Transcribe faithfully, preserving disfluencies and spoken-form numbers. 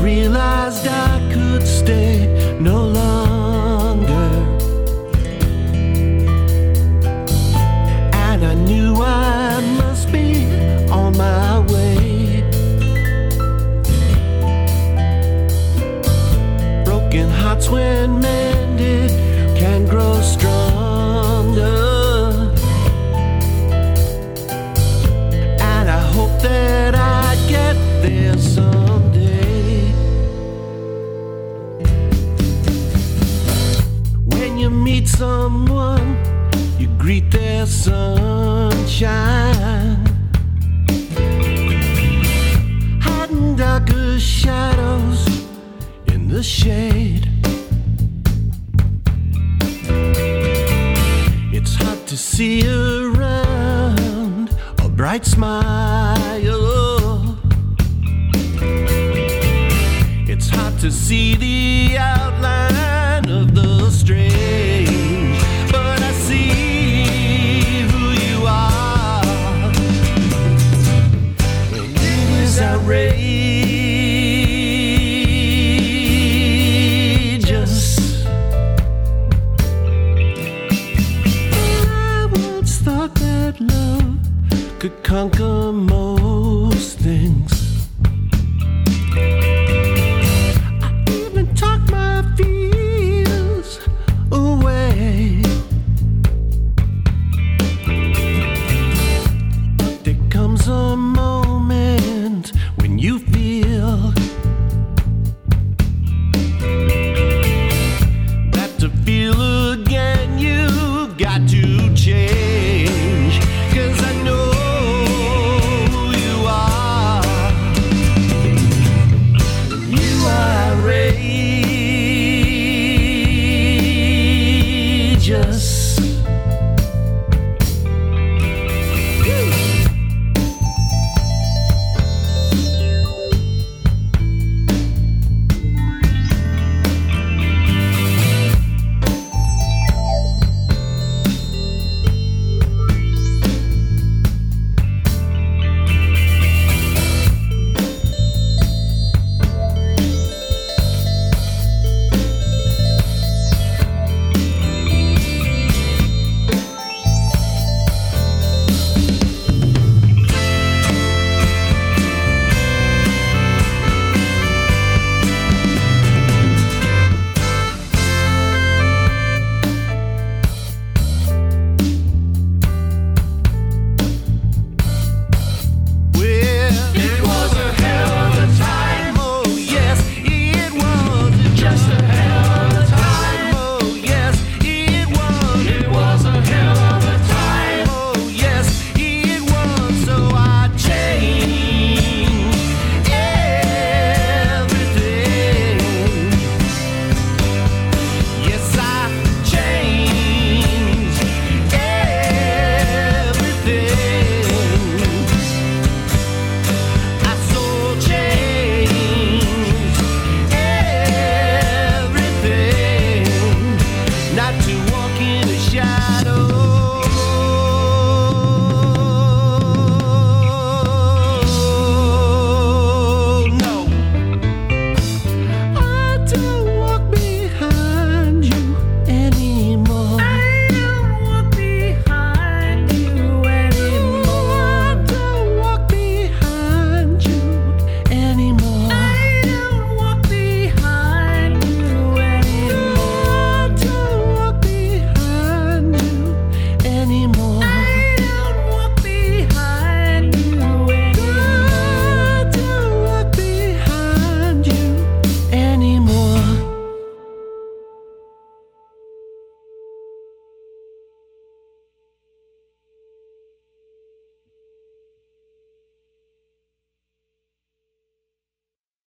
realized I could stay no longer, and I knew I must be on my way. Broken hearts, when mended, can grow stronger, and I hope that I get there someday. When you meet someone, you greet their sunshine, hiding darker shadows in the shade. It's hard to see around a bright smile. It's hard to see the outline of the strange, but I see who you are, and it is outrageous.